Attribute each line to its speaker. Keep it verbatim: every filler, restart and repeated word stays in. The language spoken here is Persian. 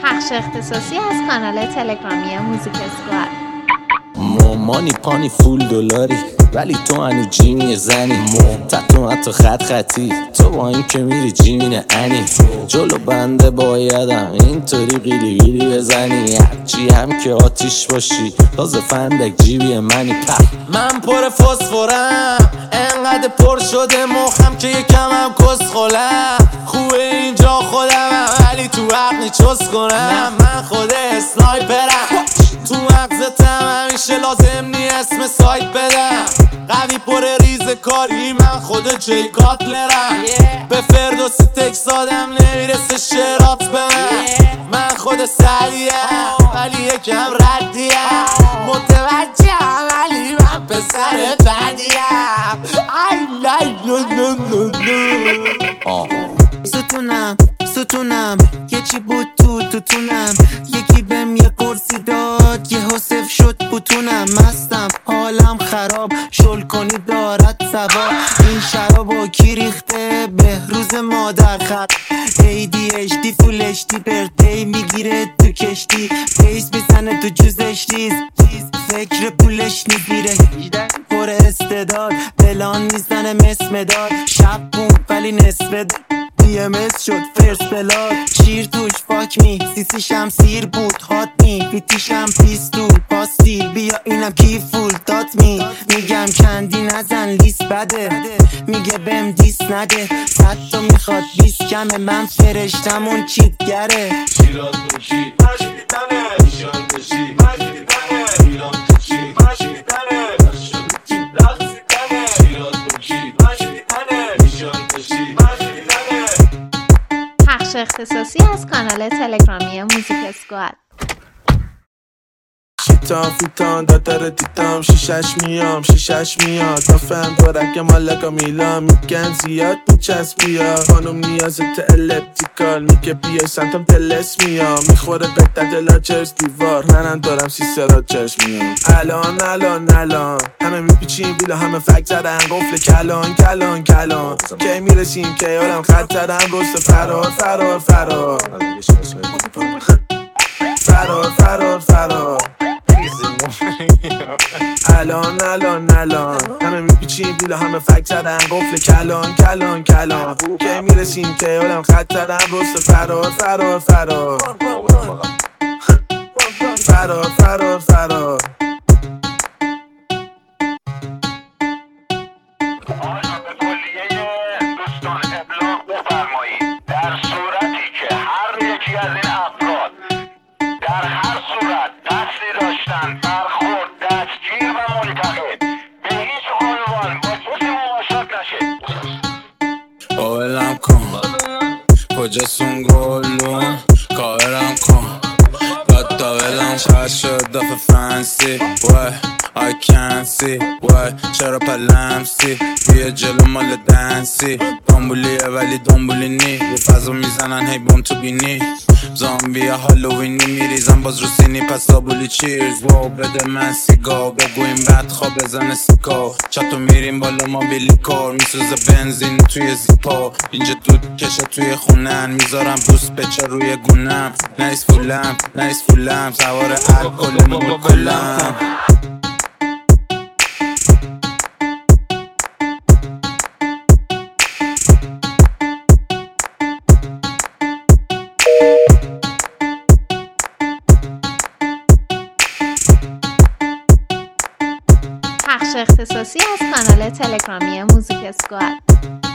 Speaker 1: بخش اختصاصی از کانال تلگرامی موزیک اسکواد.
Speaker 2: مامانی پانی فول دلاری ولی تو هنو جیمی زنی، تتو حتی خط خطی تو با این که میری جیمین انی، جلو بنده بایدم اینطوری قیلی قیلی بزنی، هرچی هم که آتیش باشی تازه فندک جیبی منی. پف من پر فسفورم انقدر پر شده مخم که یکم هم کس خولم، خوبه اینجا خودم ولی تو عقلی چس کنم، من خود اسنایپرم تو مغزتم همیشه لازم نی اسم سایت بدم، قوی پر ریز کاری من خود جی کاتلرم، به فردوسی تکس آدم نمیرسه شرات به من، من خود سریعم ولی یکم ردیم، متوجهم ولی من پسر بدیم. ای لای لو لو لو لو
Speaker 3: ستونم ستونم یه چی بود تو توتونم، یکی بهم یه قرصی داد یه حسف شد بوتونم، مستم حالم خراب شل کنی دارد سوار، این شرابو کی ریخته بهروز مادر خط، ای دی اچ دی فول اچ دی برتی میگیره تو کشتی، بیس میزنه تو جوزش ریز فکر پولش نگیره، پر استعداد بلان میزنه مسمداد، شب بود ولی نصف داد دی ام اس شد فرست بلاد، شیر توش فاک می سیسی شمسیر بود هات می بیتیشم پیستول پاستیل بیا اینم کی فول دات می، میگم کندی نزن لیست بده میگه بهم دیس نده، صد تا میخواد بیست کمه من فرشتم اون چیتگره،
Speaker 4: شیراز تو چی مشکیتنه نیشان کشی مشکیتنه ایران تو چی مشکیتنه نشد چی رقصیتنه، شیراز تو چی مشکیتنه نیشان کشی مشکیتنه.
Speaker 1: بخش اختصاصی از کانال تلگرامی موزیک اسکواد.
Speaker 5: شیطان فیتان دادر دیدم شیشش میام شیشش میاد نفهم دارک مالکا میلان میگن زیاد میچسب بیا، خانم نیازت الپتیکال میگه بیای سمتم تلس میام، میخوره قدت لاچرز دیوار منم دارم سیسه راچرز میام، الان الان الان همه میپیچیم بیلا همه فک زدن قفل کلان کلان کلان، کی میرسیم که یارم خط زدن رست فرار فرار فرار فرار فرار فرار الان الان الان همه میپیچیم بیلا همه فک زدن قفل کلان کلان کلان، که میرسیم که یادم خط زدن رست فرار فرار فرار فرار فرار فرار.
Speaker 6: آیا به کلیه دوستان ابلاغ بفرمایید در صورتی که هر یکی از این افراد در هر صورت قصدی داشتن برخورد دستگیر و منتقد به هیچ عنوان با کسی مماشات نشه.
Speaker 2: اولم کن کجاستون گلون کارم کن دادا ولم شاید شد دفع فنسی وای I can't see why چرا پلمسی بیا جلو مال دنسی، دنبولیه ولی دنبولی نی رو فضا میزنن هی بوم تو بینی، زامبی هالووینی میریزن باز رو سینی پس دابولی چیرز، واو بده من سیگار بگو این بد خواب بزنه سیکا، چطور میریم بالا ما بیلی کار میسوزه بنزین توی زیپا، اینجا دود کشه توی خونن میذارم بوست بچه روی گونم، نیس فولم نیس فولم سوار الکل مول کلم.
Speaker 1: بخش اختصاصی از کانال تلگرامی موزیک اسکواد.